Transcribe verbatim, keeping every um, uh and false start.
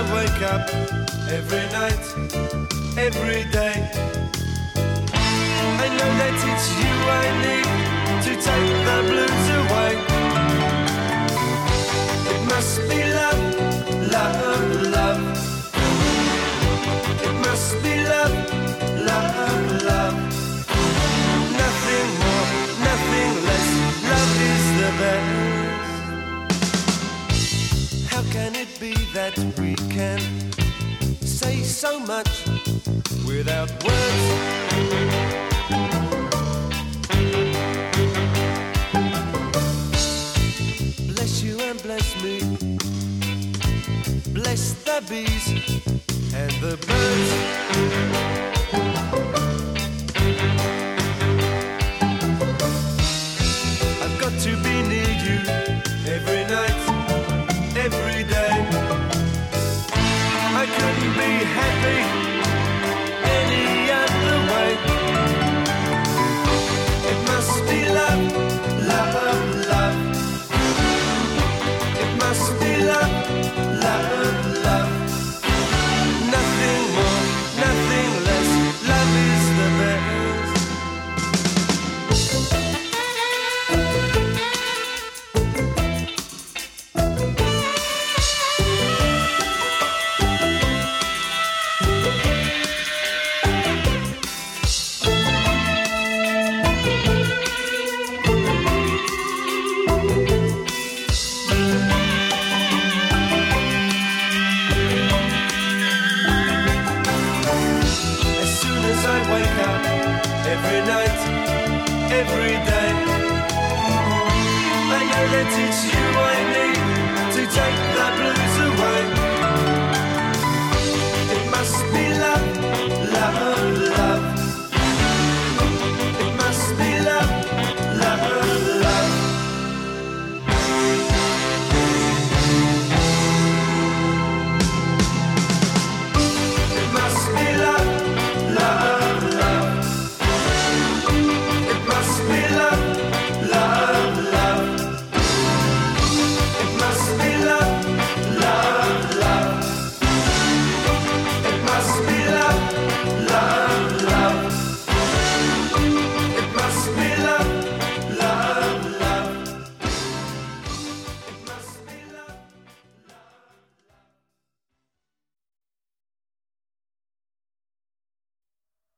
wake up every night, every day, I know that it's you I need to take the blues away. It must be love, love, love. It must be love, love, love. Nothing more, nothing less. Love is the best. How can it be that we can say so much without words? Bless you and bless me. Bless the bees and the birds. I've got to be near you every night, every day. I couldn't be happy any other way. It must be love, love, love. It must be love, love, love. Nothing more, nothing less. Love is the best. Every night, every day, I know that it's you I need to take the blues away. It must be love,